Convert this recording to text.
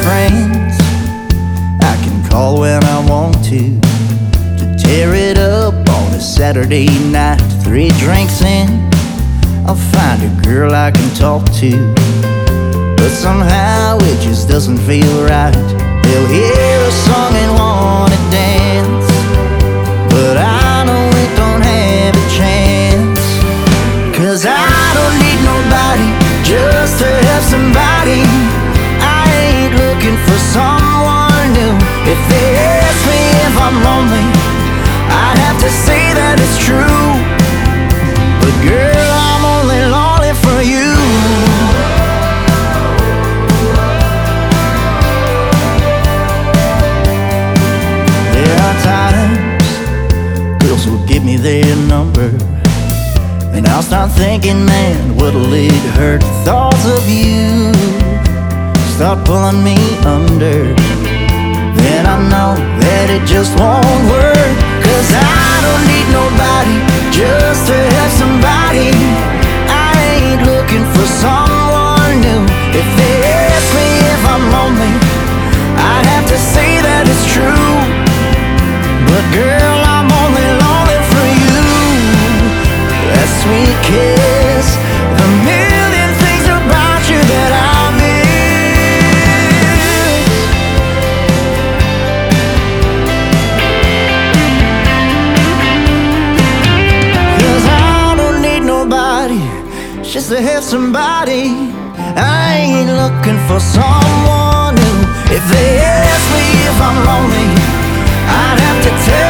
friends I can call when I want to tear it up on a Saturday night. 3 drinks in, I'll find a girl I can talk to, but somehow it just doesn't feel right. They'll hear a song and wanna dance, but I know it don't have a chance. 'Cause I don't need nobody, just to have somebody. I ain't looking for someone new. If they ask me if I'm lonely, I'd have to say that it's true. But girl, I'm only lonely for you. There are times girls will give me their number, and I'll start thinking, man, what'll it hurt? Thoughts of you start pulling me under. Then I know that it just won't work. 'Cause I don't need nobody, just to have somebody. I ain't looking for someone new. If they ask me if I'm lonely, I'd have to say that it's true. But girl, I'm only lonely for you. That sweet kiss, the million things about you that I miss. 'Cause I don't need nobody, just to have somebody. I ain't looking for someone new. If they ask me if I'm lonely, I'd have to tell